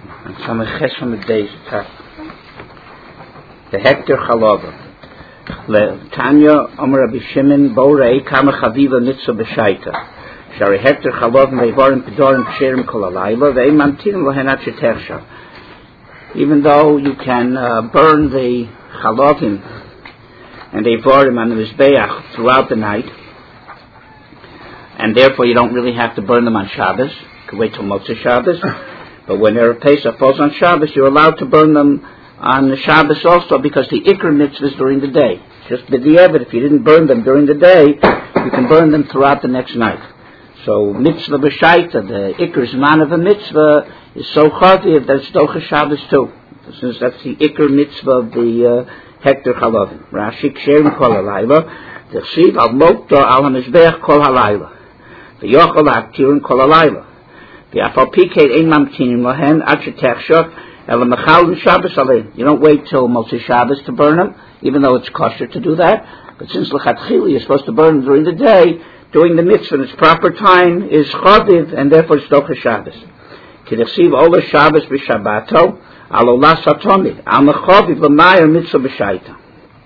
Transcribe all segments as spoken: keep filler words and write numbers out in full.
And some of the from the days the Hector Chalava. Tanya Amar Rabbi Shimon Borei Kama Chaviva Mitzvah B'Shaita. Shari Hector Chalav Meivarim Pedorim Psherim Kol Halayla Ve'im Mamtinim Lohen Ad Shetersha. Even though you can uh, burn the Chalavim and the Eivarim on the Mizbeach throughout the night, and therefore you don't really have to burn them on Shabbos. You can wait till Motzei Shabbos. But when Erev Pesach falls on Shabbos, you're allowed to burn them on the Shabbos also, because the Iker mitzvah is during the day. Just b'diavad, if you didn't burn them during the day, you can burn them throughout the next night. So mitzvah b'shaita, the Iker zman of a mitzvah, is so chaviv that it's docha Shabbos too, since that's the Iker mitzvah of the uh, Hector Chalavim. Rashi ksherim kol halayla, the chsiv al mokta al hamizbeach kol halayla, v'yochel ha'aktirin kol halayla, v'afal pikei ein mamtinim lohen ad shetechshot. You don't wait till Motzei Shabbos to burn them, even though it's kosher to do that. But since l'chatchila you're supposed to burn them during the day, doing the mitzvah in its proper time is chaviv, and therefore it's docha Shabbos. K'dechsiv ola Shabbos b'Shabbato al ola satomid al mechaviv l'mayar mitzvah b'shaita.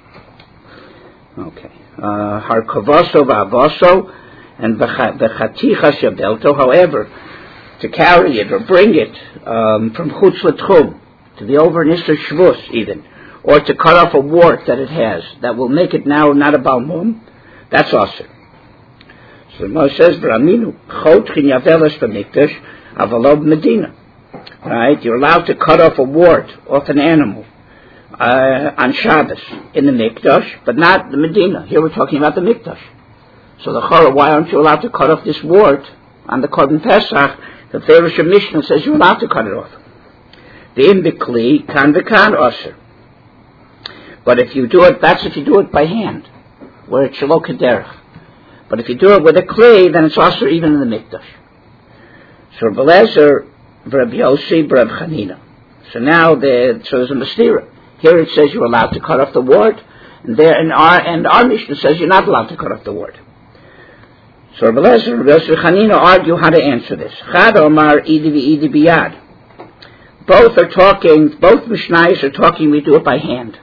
Okay. Har kavaso v'avaso and v'chaticha shabelto. However, to carry it or bring it um, from chutz l'tchum to the over in Isser Shvus even, or to cut off a wart that it has that will make it now not a balmum, that's awesome. So the Moshe says, "V'raminu chot chin yavelas b'mikdash avalob medina." Right, you're allowed to cut off a wart off an animal uh, on Shabbos in the mikdash, but not the Medina. Here we're talking about the mikdash. So the Chora, why aren't you allowed to cut off this wart on the Korban Pesach? The Ferush Mishnah says you're allowed to cut it off. The im bikli kan v'kan osir. But if you do it, that's if you do it by hand, where it's shelo kederach. But if you do it with a kli, then it's osir even in the mikdash. So Rabbi Eliezer, Rabbi Yossi, Rabbi Chanina. So now the, so there's a mistira. Here it says you're allowed to cut off the wart, and there in our and our Mishnah says you're not allowed to cut off the wart. So Rabbi Eliezer and Rabbi Chanina argue how to answer this. Chad Omar Idi v'Idi biyad. Both are talking, both Mishnayos are talking, we do it by hand.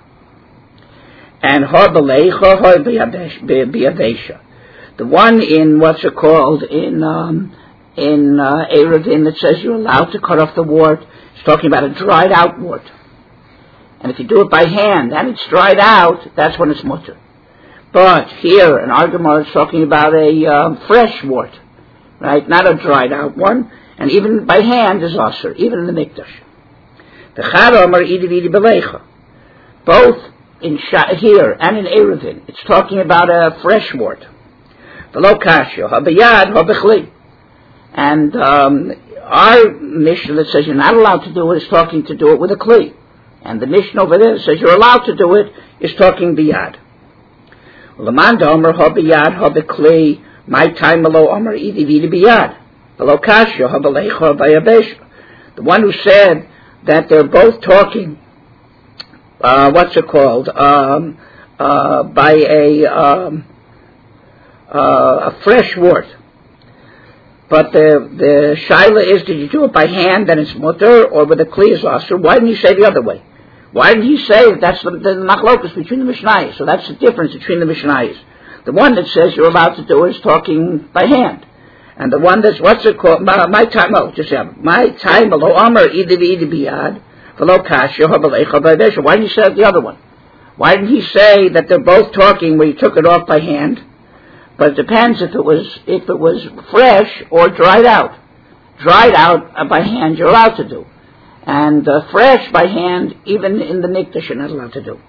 And ha b'leicha, ha b'yadesha. The one in, what's it called, in, um, in, uh, Eruvin that says you're allowed to cut off the wart, it's talking about a dried out wart. And if you do it by hand and it's dried out, that's when it's mutter. But here, an argument is talking about a um, fresh wart, right? Not a dried out one. And even by hand is asur, even in the mikdash. The Chad Omar Idi v'Idi b'leicha. Both in Sha- here and in Eruvin, it's talking about a fresh wart. V'lo kashya, ha'bayad, ha'bechli. And um, our Mishnah that says you're not allowed to do it is talking to do it with a kli. And the Mishnah over there that says you're allowed to do it is talking biyad. L'manda Omer ha biyad ha b'kli, my time malo Omer Idi v'Idi biyad, v'lo kashya ha b'leicha ha b'yabesha. The one who said that they're both talking, uh, what's it called, um, uh, by a um, uh, a fresh wort. But the the shaila is, did you do it by hand, then it's mutter, or with a kli is asur? Why didn't he say the other way? Why didn't he say that's the, the machlokus between the Mishnayos? So that's the difference between the Mishnayos. The one that says you're allowed to do it is talking by hand. And the one that's, what's it called? My, my time, oh, just yeah, my time, lo amar idi v'idi biyad, v'lo kashya ha'b'leicha b'yabesha. Why didn't he say the other one? Why didn't he say that they're both talking where you took it off by hand? But it depends if it was, if it was fresh or dried out. Dried out by hand you're allowed to do. And uh, fresh by hand, even in the mikdash, you're not allowed to do.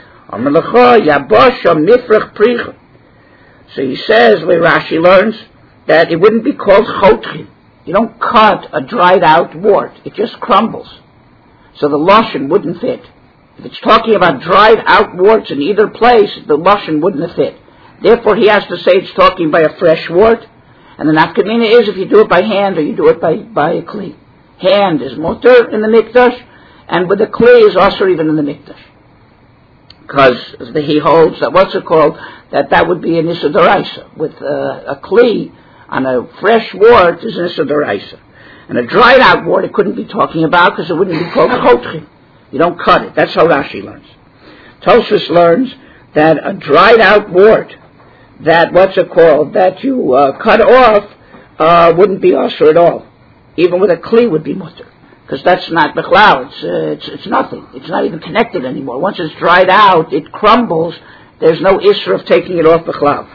So he says, where Rashi learns, that it wouldn't be called chotchi. You don't cut a dried out wart. It just crumbles. So the lashon wouldn't fit. If it's talking about dried out warts in either place, the lashon wouldn't have fit. Therefore he has to say it's talking by a fresh wart. And the nafkamina is if you do it by hand or you do it by, by a kli. Hand is mutter in the mikdash, and with the kli is also even in the mikdash. Because he holds that, what's it called, that that would be an issa d'oraisa. With uh, a kli on a fresh wart is an issa d'oraisa. And a dried out wart it couldn't be talking about because it wouldn't be called chotchin. You don't cut it. That's how Rashi learns. Tosfos learns that a dried out wart, that what's it called, that you uh, cut off, uh, wouldn't be usher at all. Even with a kli would be mutter. Because that's not bechlau. It's, uh, it's, it's nothing. It's not even connected anymore. Once it's dried out, it crumbles. There's no issue of taking it off bechlau.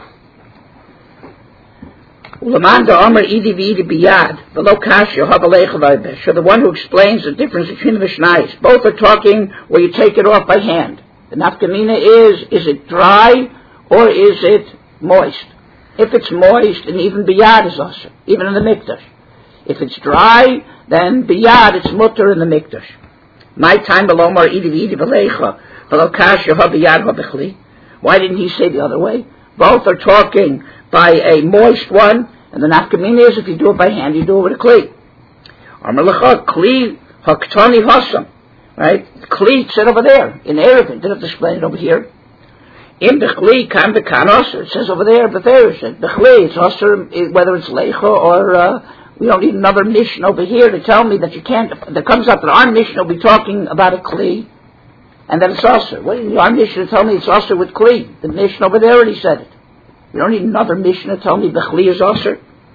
So the one who explains the difference between the Mishnayos, both are talking where you take it off by hand. The nafkamina is, is it dry or is it moist? If it's moist, and even biyad is usher, even in the mikdash. If it's dry, then biyad, it's mutter in the mikdash. My time below mar idi v'idi v'leicha, v'lo kasha ha biyad ha b'chli. Why didn't he say the other way? Both are talking by a moist one, and the nafkamina is if you do it by hand, you do it with a kli. Amar lecha, kli haktani hasam. Right? Kli said over there, in Erevin, didn't have to explain it over here. In the Chli, kan the kan osir. It says over there, but there it said, the Chli, it's osir, whether it's leicha or, uh, we don't need another mission over here to tell me that you can't, that comes up that our mission will be talking about a Chli, and that it's osir. What is our mission to tell me it's osir with Chli? The mission over there already said it. We don't need another mission to tell me the Chli is osir.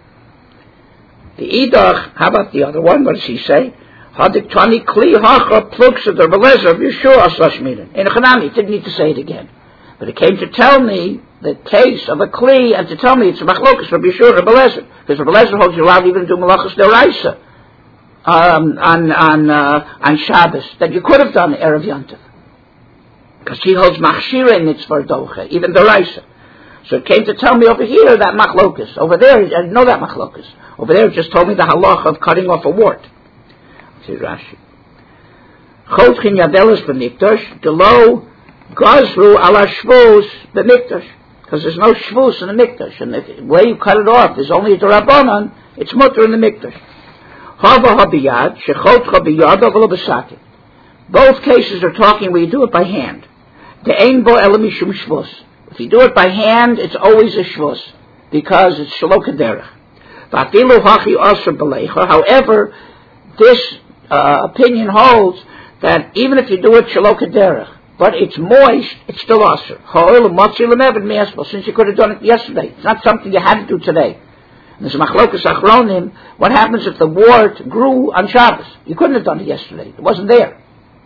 The Idach, how about the other one? What does he say? Hadik tani Chli hacha plugs of the Belezer of Yeshua slash Midan. In a Chanami, didn't need to say it again. But it came to tell me the case of a Kli and to tell me it's a machlokas from Yeshua Rebbe Lezer. Because Rebbe Lezer holds you allowed even to do malachas deraisa um, on on uh, on Shabbos that you could have done erev Yontif. Because he holds machshirei mitzvah doche, even deraisa. So it came to tell me over here that machlokas. Over there, I didn't know that machlokas. Over there, it just told me the halach of cutting off a wart. See Rashi. Chotchin yadelis b'mikdash gelo gazru ala shvus b'mikdash, because there's no shvus in the mikdash, and the way you cut it off there's only a derabanan. It's mutter in the mikdash. Hava habiyad shechotcha biyad avlo b'saket. Both cases are talking where you do it by hand. De'ein bo ela mishum shvus. If you do it by hand, it's always a shvus because it's shelo kederech. V'afilu hachi asher b'leicha. However, this uh, opinion holds that even if you do it shelo kederech, but it's moist, it's still asher. Since you could have done it yesterday, it's not something you had to do today. There's a machlokas achronim. What happens if the wart grew on Shabbos? You couldn't have done it yesterday. It wasn't there.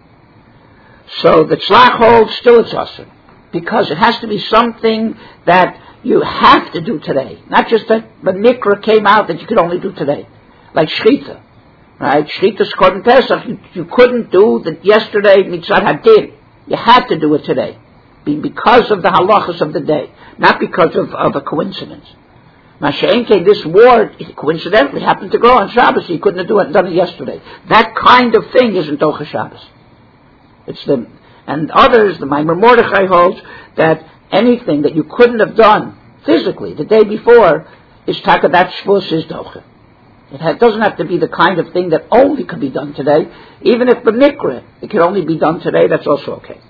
So the tzlach holds still it's asher, because it has to be something that you have to do today, not just that the nikra came out that you could only do today, like shchita, right? Shchita skot Pesach, you, you couldn't do that yesterday mitzvah hadin. You had to do it today, because of the halachas of the day, not because of, of a coincidence. Masha'enke, this wart coincidentally happened to grow on Shabbos, so you couldn't have do it, done it yesterday. That kind of thing isn't Docha Shabbos. It's the, and others, the Maimer Mordechai holds that anything that you couldn't have done physically the day before is taka, that shvus is Docha. It ha- doesn't have to be the kind of thing that only could be done today. Even if the mikra, it can only be done today, that's also okay.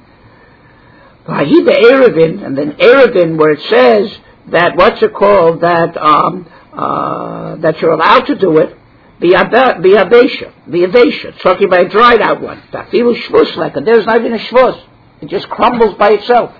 Vahida Erevin, and then Erevin, where it says that, what's it called, that um, uh, that you're allowed to do it, the avesha, the avesha, talking about a dried out one. Tafilu shvus like it. There's not even a shvus. It just crumbles by itself.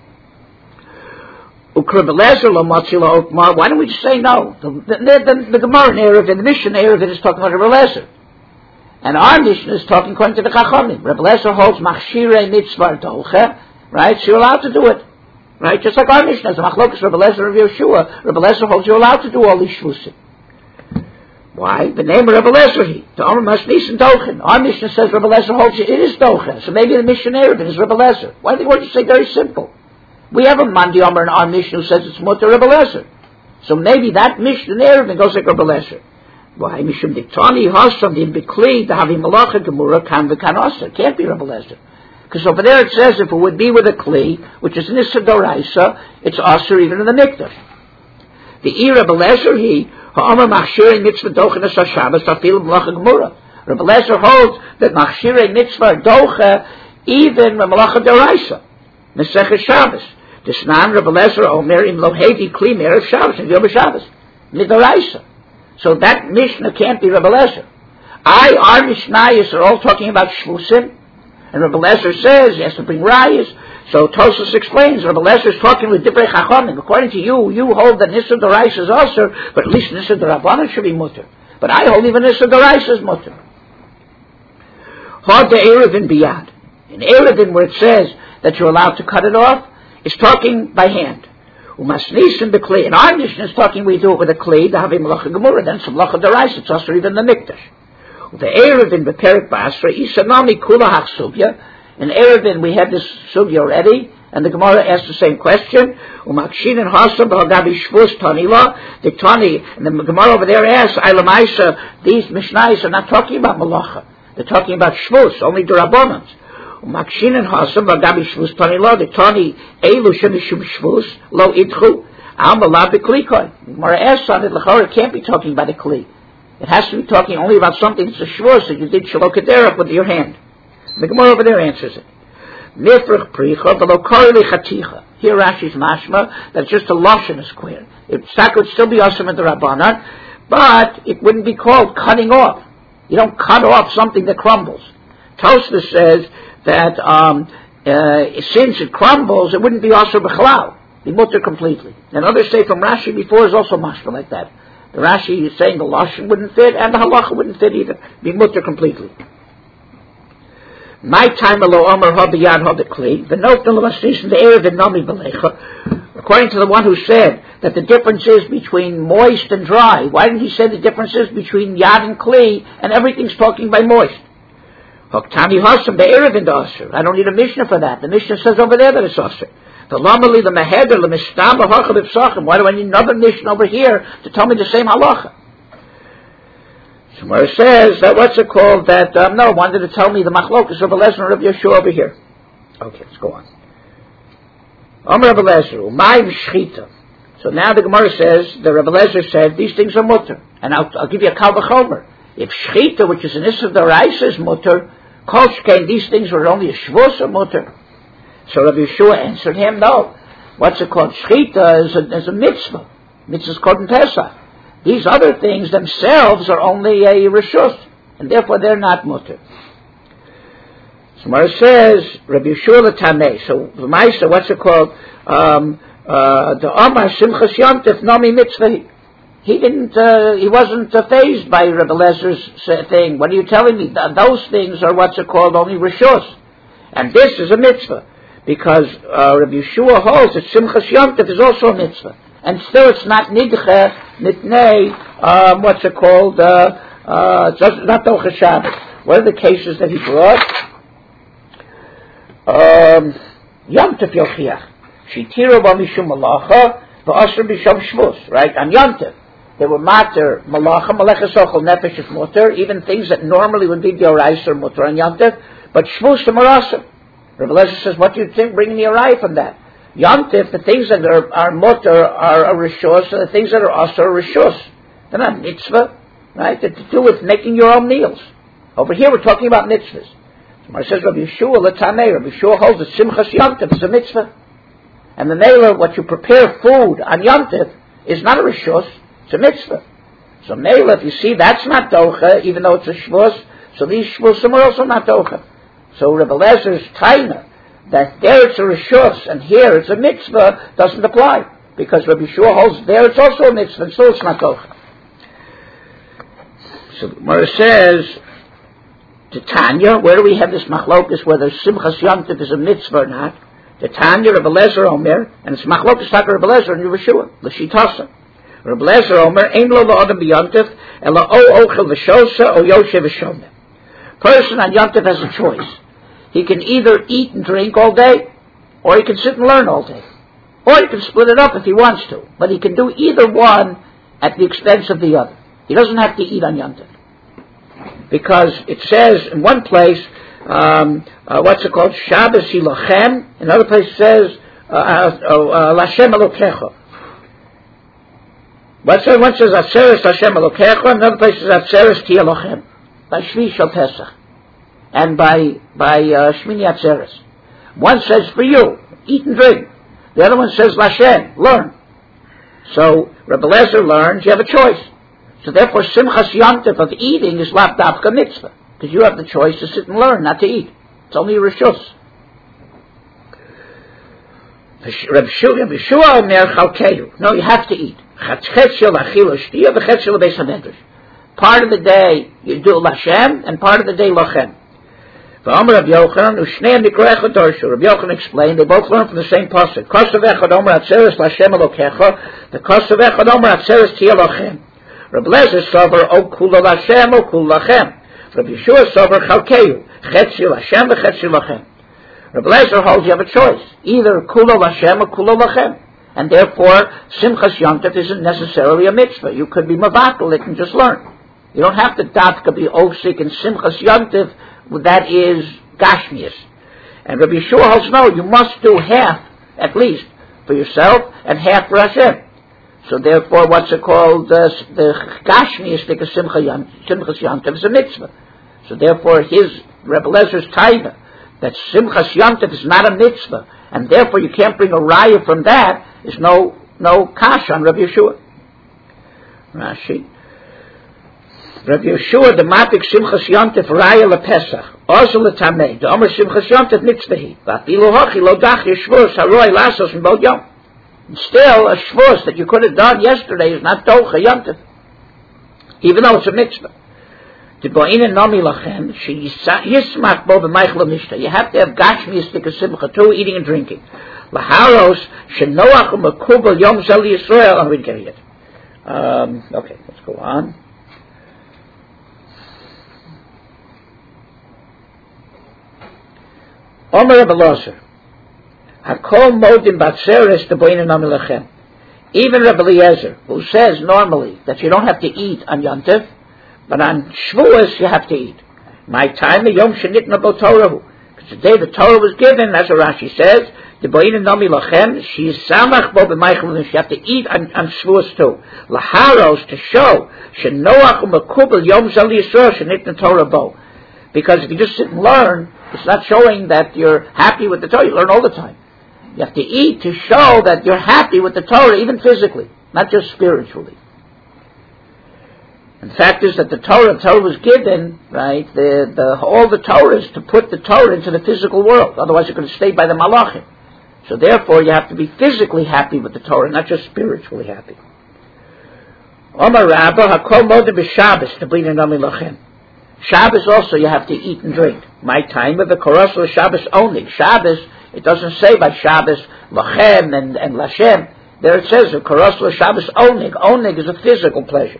Why don't we just say no? The, the, the, the Gemara in Erevin, the Mishnah in Erevin is talking about Rebbe Lezer. And our Mishnah is talking according to the Chachamim. Rebbe Lezer holds machshirei mitzvah doche, right? So you're allowed to do it. Right? Just like our Mishnah is machlokas Rebbe Lezer of Yeshua. Rebbe Lezer holds you're allowed to do all these shvusim. Why? The name of Rebbe Lezer he. To Omer must listen dochen. Our Mishnah says Rebbe Lezer holds it is doche. So maybe the Mishnah in Erevin is Rebbe Lezer. Why do you say very simple? We have a Mandi Omer in our Mishnah who says it's mutter Rebbe Lezer. So maybe that Mishnah there then goes like Rebbe Lezer. Why? Mishum diktani hasam din bikli to having malacha gemura kan v'kan aser. Can't be Rebbe Lezer. Because over there it says if it would be with a kli, which is nissa doraisa, it's aser even in the mikdash. The e Rebbe Lezer he ha'amar machshirei mitzvah doche nasa Shabbos tafil malacha gemura. Rebbe Lezer holds that machshirei mitzvah doche even with malacha doraisa. Nesech Shabbos. Desnan Rebbe Lezer Omer im Lohedi Kli Merev Shabbos and Yom Shabbos Midoraisa. So that Mishnah can't be Rebbe Lezer. I, our Mishnayos are all talking about Shvusim, and Rebbe Lezer says he has to bring Rayas. So Tosfos explains, Rebbe Lezer is talking with Divrei Chachamim. According to you, you hold that Nissa D'Oraisa is also, but at least Nissa D'Rabbanan should be mutter. But I hold even Nissa D'Oraisa is mutter. Hod Erevin Biyad. In Erevin, where it says that you're allowed to cut it off, it's talking by hand. Umasnisim B'Kli. In our Mishnah, it's talking we do it with a Kli, the Havi Malacha Gemurah, then some Malacha D'Oraisa, it's also even the Mikdash. The Erevin B'Perek Basra, Isanami Kula HaChsubya. In Erevin, we had this sugya already, and the Gemara asked the same question. Umakshin and Hasam B'Hagabi Shvus Tanila. The Tani, and the Gemara over there asks, Ilamaisa, these Mishnayos are not talking about Malacha. They're talking about Shvus, only the Rabbanans. Umakshin and Hasam B'Hagabi Shvus Tanila. The Tani, Eilu Shemishum Shvus, Lo Idchu, Al Malab B'Klikoi. The Gemara asks on it, L'chor, it can't be talking about a Kli. It has to be talking only about something that's a Shvus that you did Shalokadera with your hand. The Gemara over there answers it. Nifrach pricha v'lo korli chaticha. Here Rashi's mashma that just a lashon is square. It would still be awesome in the Rabbanan, but it wouldn't be called cutting off. You don't cut off something that crumbles. Tosfos says that um, uh, since it crumbles, it wouldn't be also b'chalal, be mutter completely. And others say from Rashi before is also mashma like that. The Rashi is saying the lashon wouldn't fit and the halacha wouldn't fit either. Be mutter completely. My time alo omer ha biyad ha bekli. The note the Erevin nami belecha. According to the one who said that the difference is between moist and dry, why didn't he say the difference is between yad and kli and everything's talking by moist? Hoktani hasam the Erevin aser. I don't need a Mishnah for that. The Mishnah says over there that it's aser. The lamali the meheder the mistam ha'chav b'psachim. Why do I need another Mishnah over here to tell me the same halacha? Where it says that what's it called that um, no wanted to tell me the machlokas of Rebbe Lezer of Yeshua over here. Okay, let's go on. Omer Rebbe Lezer, umayim shchita. So now the Gemara says the Rebbe Lezer said these things are mutter, and I'll, I'll give you a kal v'chomer. If shchita, which is an issa d'oraisa, is mutter, kol shkein these things were only a shvus or mutter. So Rebbe Yeshua answered him, no. What's it called? Shchita is a, is a mitzvah. Mitzvah is called in Pesach. These other things themselves are only a reshus, and therefore they're not mutter. So Mara says, Rabbi Yeshua l'tamei. So the Maisa, what's it called? Um, uh, the Omar Simchas Yontif Nami Mitzvah. He didn't. Uh, he wasn't uh, fazed by Rabbi Lezer's thing. What are you telling me? Th- those things are what's it called? Only reshus, and this is a mitzvah because uh, Rabbi Yeshua holds that Simchas Yontif is also a mitzvah. And still it's not nidche, mitnei, um, what's it called, uh, uh, it's not Docha Shabbos. What are the cases that he brought? Um, Yom Tov Yochiach. Shitiro ba mishum malacha, v'asher b'shom shvus, right? On Yom Tov. They were mater, malacha, malacha sochel nefesh is mutter, even things that normally would be d'oraisa or mutter on Yom Tov, but shvus are marasa. Rebbe Lezer says, what do you think, bringing me a raya from that? Yom Tif, the things that are, are mutter are a rishus, and the things that are also are rishus. They're not mitzvah, right? They're to do with making your own meals. Over here we're talking about mitzvahs. So it says Rabbi Yeshua l'tamei. Rabbi Yeshua holds that Simchas Yom Tif is a mitzvah. And the Mela, what you prepare food on Yom Tif is not a rishus, it's a mitzvah. So Mela, if you see that's not docha, even though it's a shvus, so these shvusim are also not docha. So Rabbi Lezer's taina, that there it's a reshus and here it's a mitzvah, doesn't apply. Because Rabbi Yeshua holds there it's also a mitzvah, and so it's not docha. So Gemara says, to Tanya, where do we have this machlokus, whether Simchas Yom Tov is a mitzvah or not? The Tanya, Rabbi Lezer Omer, and it's machlokus taka Rabbi Lezer and Yeshua, l'shitasa. Rabbi Lezer Omer, ein lo la'adam b'Yom Tov, ela o ochel v'shosa, o yoshe v'shomeh. Person on Yom Tov has a choice. He can either eat and drink all day, or he can sit and learn all day. Or he can split it up if he wants to. But he can do either one at the expense of the other. He doesn't have to eat on Yom Tov. Because it says in one place, um, uh, what's it called? Shabbos Hilochem. Another place says, Lashem Elokecha. One says, Atzeres Lashem Elokecha. Another place says, Atzeres Tielochem. By Shvi Shal Pesach. And by by uh, Shmini Atzeres. One says for you, eat and drink. The other one says Lashem, learn. So Rebbe Lezer learns, you have a choice. So therefore, Simchas Yontif of eating is lav dafka mitzvah, because you have the choice to sit and learn, not to eat. It's only rishus. Reb Shua Omer Chalkehu. No, you have to eat. Part of the day you do Lashem, and part of the day Lachem. Rabbi Yochanan explained, they both learn from the same pasuk. The Kosov Omer Atzeres Tia Lachem. Rabbi Lezer Sover O Kula Lashem O Kula Lachem. Rabbi Yeshua Sover Chalkehu. Chetzi Lashem v'Chetzi Lachem. Rabbi Lezer holds you have a choice, either Kula Lashem or Kula Lachem. And therefore, Simchas Yontif isn't necessarily a mitzvah. You could be mavatal it and just learn. You don't have to dafka be osik in Simchas Yontif, that is Gashmias. And Rabbi Yeshua holds no, you must do half, at least, for yourself, and half for Hashem. So therefore, what's it called? Uh, the Gashmias, like a Simchas Yontif, is a mitzvah. So therefore, his, Rabbi Lezer's taiva, that Simchas Yontif is not a mitzvah, and therefore you can't bring a raya from that, is no no kash on Rabbi Yeshua. Rashi. Rabbi Yeshua, the matik Simchas Yontif raya lepesach, also letamei, the Omer Simchas Yontif mitzvahi, v'afilu hochi lo dach yeshvus haroi lasos m'bod yom. Still, a shvus that you could have done yesterday is not docha Yontif, even though it's a mitzvah. You have to have gashmiistic simcha too, eating and drinking. Laharos shenoach u'makubal yom zel Yisrael. I'm reading it. Um, okay, let's go on. Omer Rabbi Elazar, hakol modim batzeres teboinen nami lachem. Even Rabbi Eliezer, who says normally that you don't have to eat on Yontif, but on Shavuos you have to eat. My time, the Yom Shenitna Bo Torahu. Because the day the Torah was given, as Rashi says, the Bo'ina Nami Lachem, she is Samach Bo B'Meichel, and she have to eat on, on Shavuos too. Laharos, to show, Shenoach U'Makubel Yom Zal Yisrael Shenitna Torah Bo. Because if you just sit and learn, it's not showing that you're happy with the Torah. You learn all the time. You have to eat to show that you're happy with the Torah, even physically, not just spiritually. And the fact is that the Torah, Torah was given, right, the, the, all the Torah is to put the Torah into the physical world. Otherwise you're going to stay by the Malachim. So therefore you have to be physically happy with the Torah, not just spiritually happy. Omar Rabba, hakol modem b'Shabbos, t'blina nami lachem. Shabbos also you have to eat and drink. My time of the Korosel Shabbos only. Shabbos, it doesn't say by Shabbos, lachem and, and lashem. There it says, the Korosel Shabbos only. Only is a physical pleasure.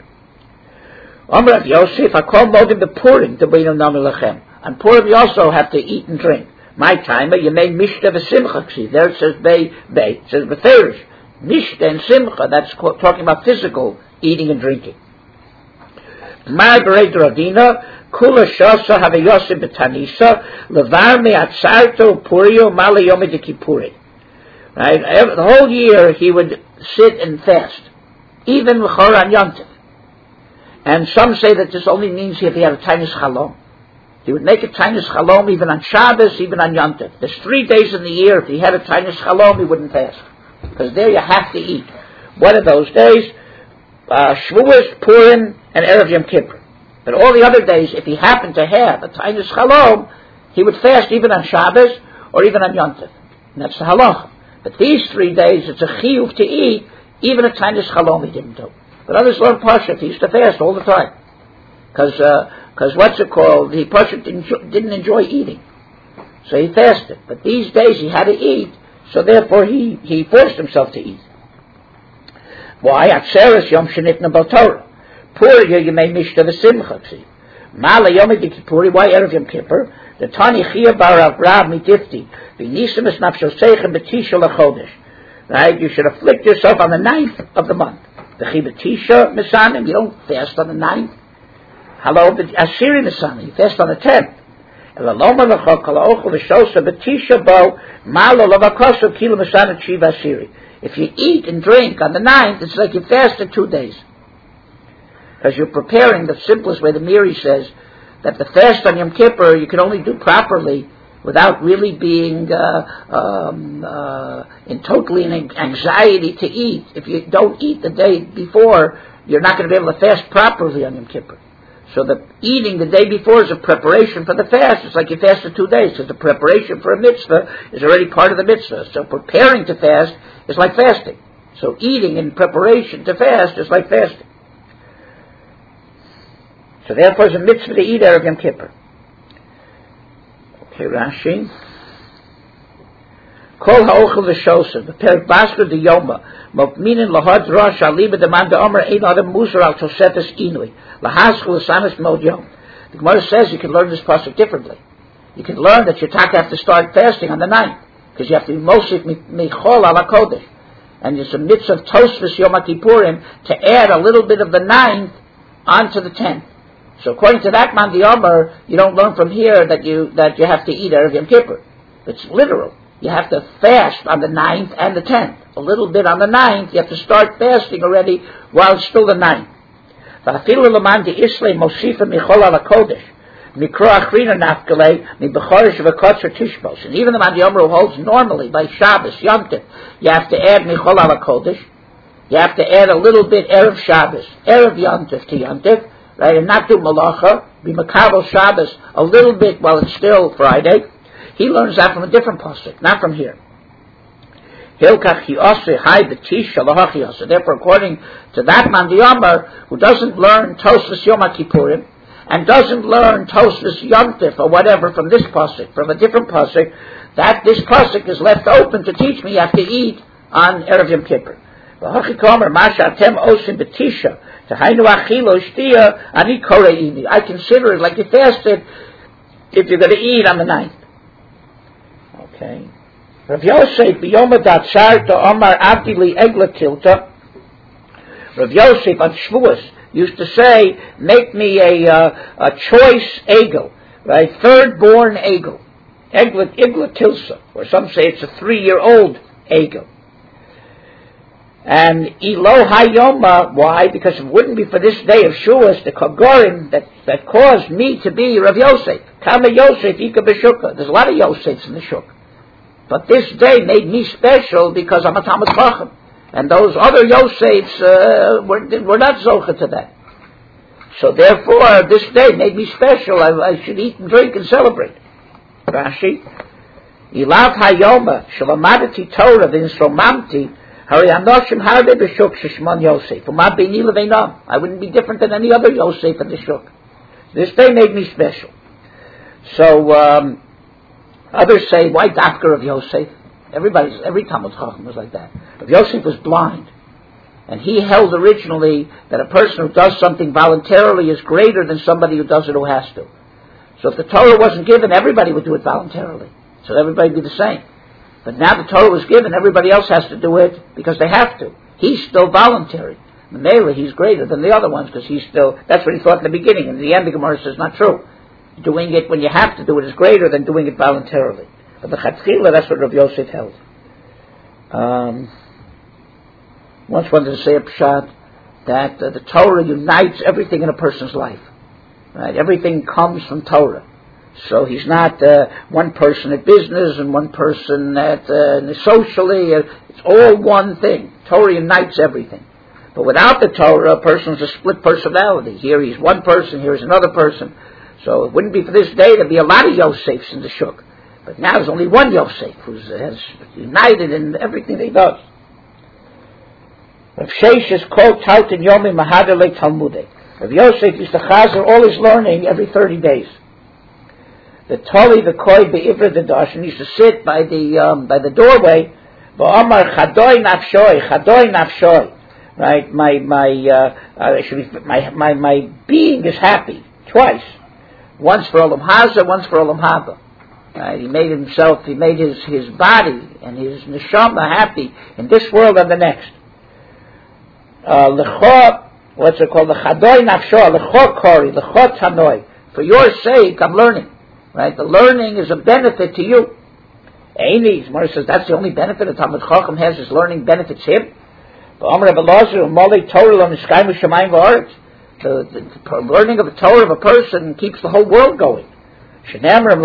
Omar Yosef, hakol modem b'Purim, t'blina nami lachem. On Purim you also have to eat and drink. My time, you made mishta v'simcha. There it says bay, bay. It says b'ferish. Mishta and simcha, that's talking about physical eating and drinking. My berei dradina, kula shasa havayosef b'tanisa, levar me'atzarto purio mala yomi de kippuri. Right? The whole year he would sit and fast. Even l'chor on Yontif. And some say that this only means if he had a tainis chalom. He would make a tainis chalom even on Shabbos, even on Yontif. There's three days in the year, if he had a tainis chalom, he wouldn't fast. Because there you have to eat. One of those days, uh, Shavuos, Purim, and Erev Yom Kippur. But all the other days, if he happened to have a tainis chalom, he would fast even on Shabbos, or even on Yontif. And that's the halacha. But these three days, it's a chiyuv to eat, even a tainis chalom he didn't do. But others learn Pashat, he used to fast all the time. Because, uh, Because what's it called? He didn't, didn't enjoy eating. So he fasted. But these days he had to eat, so therefore he, he forced himself to eat. Why? Atzeres Yom Shenitna B'Torah. Purim you may mishta v'simcha. Mala Yom Kippuri. Why Erev Yom Kippur? The Tani Chia Bar Rav Mitifti. V'nisim es nafshoseichem b'tisha l'chodesh. Right? You should afflict yourself on the ninth of the month. The Chi b'tisha misanim. You don't fast on the ninth. Hello, but Asiri Nisani, you fast on the tenth. If you eat and drink on the ninth, it's like you fasted two days. Because you're preparing the simplest way. The Miri says that the fast on Yom Kippur you can only do properly without really being uh, um, uh, in totally in anxiety to eat. If you don't eat the day before, you're not going to be able to fast properly on Yom Kippur. So the eating the day before is a preparation for the fast. It's like you fast for two days, because the preparation for a mitzvah is already part of the mitzvah. So preparing to fast is like fasting. So eating in preparation to fast is like fasting. So therefore it's a mitzvah to eat Erev Yom Kippur. Okay, Rashi. Kol ha'ochel v'shosav, v'perek basker de yoma, mokminin lahad rosh aliba demand omer ein adam musar al tosetas inui, lahaskul asamis mod yom. The Gemara says you can learn this pasuk differently. You can learn that you have to start fasting on the ninth, because you have to be mosif michol ala kodesh. And it's a mitzvah of tosfos Yom Kippurim to add a little bit of the ninth onto the tenth. So according to that man the omer, you don't learn from here that you that you have to eat Erev Yom Kippur. It's literal. You have to fast on the ninth and the tenth. A little bit on the ninth, you have to start fasting already while it's still the ninth. And even the man the Omer who holds normally by Shabbos, Yom Tov, you have to add Michol ala Kodesh. You have to add a little bit Erev Shabbos, Erev Yom Tov to Yom Tov, right, and not do Malacha, be Makabel Shabbos a little bit while it's still Friday. He learns that from a different pasuk, not from here. Therefore, according to that man the Omer, who doesn't learn Tosfos Yom Kippurim and doesn't learn Tosfos Yom Tov or whatever from this pasuk, from a different pasuk, that this pasuk is left open to teach me you have to eat on Erev Yom Kippur. I consider it like you fasted if you're going to eat on the ninth. Okay. Rav Yosef, b'yom ha'datzar to Omar Avdi li egla kilta. Rav Yosef on Shavuos used to say, make me a, uh, a choice egel, right? Third born egel. Egla, egla kilsa. Or some say it's a three-year-old egel. And Elo Hayoma, why? Because it wouldn't be for this day of Shavuos, the Kogorim that, that caused me to be Rav Yosef. Kama Yosef, Ika B'Shukah. There's a lot of Yosefs in the Shuk. But this day made me special because I'm a Talmid Chacham. And those other Yosefs uh, were, were not Zocha to that. So therefore, this day made me special. I, I should eat and drink and celebrate. Rashi. Ilav Hayoma, Shalamadati Torah, Vinsromamti, Hari Anoshim Harbe B'Shuk Shishmon Yosef. Umad Beini Leveinam. I wouldn't be different than any other Yosef in the Shuk. This day made me special. So, um, others say, why Dafka of Yosef? Everybody's, every Talmid Chacham was like that. Rav Yosef was blind. And he held originally that a person who does something voluntarily is greater than somebody who does it who has to. So if the Torah wasn't given, everybody would do it voluntarily. So everybody would be the same. But now the Torah was given, everybody else has to do it because they have to. He's still voluntary. Mele, he's greater than the other ones because he's still, that's what he thought in the beginning. In the end, the Gemara says, not true. Doing it when you have to do it is greater than doing it voluntarily. But the Chatchila, that's what Rav Yosef held. Um, once wanted to say a pshat that uh, the Torah unites everything in a person's life. Right? Everything comes from Torah. So he's not uh, one person at business and one person at uh, socially. Uh, it's all one thing. Torah unites everything. But without the Torah, a person's a split personality. Here he's one person, here he's another person. So it wouldn't be for this day, there'd be a lot of Yosefs in the Shuk. But now there's only one Yosef who has united in everything he does. Rav Sheish is called Tautin Yomi Mahadale Talmudeh. Rav Yosef used to chazer all his learning every thirty days. The Toli, the Koi, the Ivra, the Darshan used to sit by the um, by the doorway. V'Amar Chadoi Nafshoi, Chadoi Nafshoi. Right, my my uh, uh, should be, my my my being is happy twice. Once for Olam Haza, once for Olam Haba. Right, he made himself, he made his his body and his neshama happy in this world and the next. L'chor, what's it called? The Chadoi Nafshoi, L'chor Kori, L'chor Tanoi. For your sake, I'm learning. Right? The learning is a benefit to you. Eini, Gemara says that's the only benefit a Talmid Chacham has, is learning benefits him. The, the learning of the Torah of a person keeps the whole world going. Gemara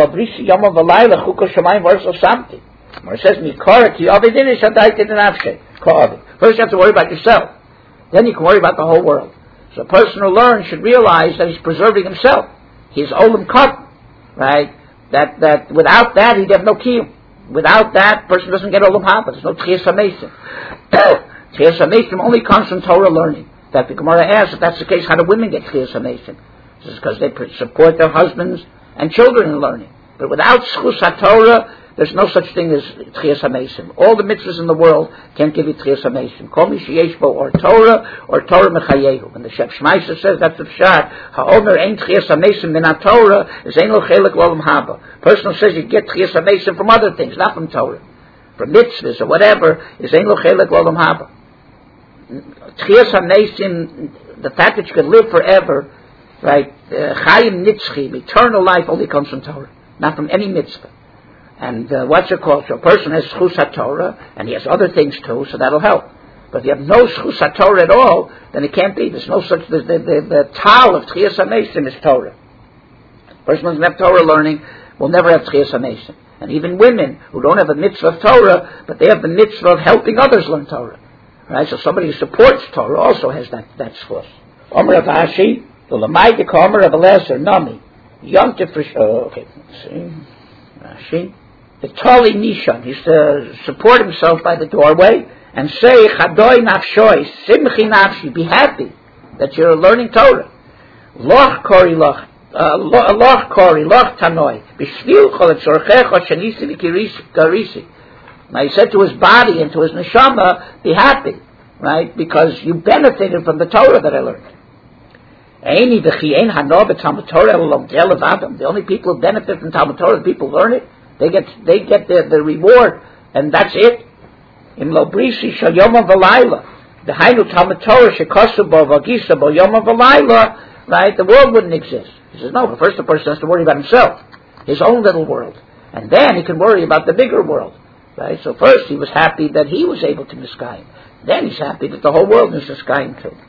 says, first you have to worry about yourself. Then you can worry about the whole world. So a person who learns should realize that he's preserving himself. He's olam kat, right? That that without that he'd have no kiyum. Without that, person doesn't get olam haba. There's no tchias hamesim. Tchias hamesim only comes from Torah learning. In fact, the Gemara asks, if that's the case, how do women get tchias hamesim? This is because they support their husbands and children in learning. But without schus HaTorah, there's no such thing as tchias hamesim. All the mitzvahs in the world can't give you tchias hamesim. Kol mi sheyesh bo or Torah or Torah mechayehu. When the Shep Shmaisa says that's the pshat, ha'omer ein tchias hamesim min HaTorah is ein lo chelik l'olam haba. Person who says you get tchias hamesim from other things, not from Torah, from mitzvahs or whatever, is ein lo chelik l'olam haba. Tchias hamesim, the fact that you can live forever, right? Chayim nitzchim, eternal life, only comes from Torah, not from any mitzvah. And uh, what's it called? So a person has schus HaTorah, and he has other things too, so that'll help. But if you have no schus HaTorah at all, then it can't be. There's no such, the, the, the, the tal of tchias hamesim is Torah. A person who doesn't have Torah learning will never have tchias hamesim. And even women who don't have a mitzvah of Torah, but they have the mitzvah of helping others learn Torah. Right? So somebody who supports Torah also has that, that schus. Omer Avashi, the Lamai Dika Omer of Elezer, Nami. Yom Tifrish, oh, okay, let's see. Rashi. The Tali Nishan, he used to support himself by the doorway and say, Chadoi nafshoi, simchi nafshi, be happy that you're learning Torah. Loch kori loch, loch kori, loch tanoi, b'shvil chol et zorchecha shanisi v'garisi. Now he said to his body and to his neshama, be happy, right? Because you benefited from the Torah that I learned. Eini v'chi ein hano b'talmud Torah elomdel evadam. The only people who benefit from Talmud Torah, the people who learn it, They get they get the, the reward, and that's it. In lo brisi shel yom v'layla, the hainu Talmud Torah shekosu bo v'gisa bo yom v'layla, right? The world wouldn't exist. He says no. But first, the person has to worry about himself, his own little world, and then he can worry about the bigger world, right? So first, he was happy that he was able to miskayim. Then he's happy that the whole world is miskayim too.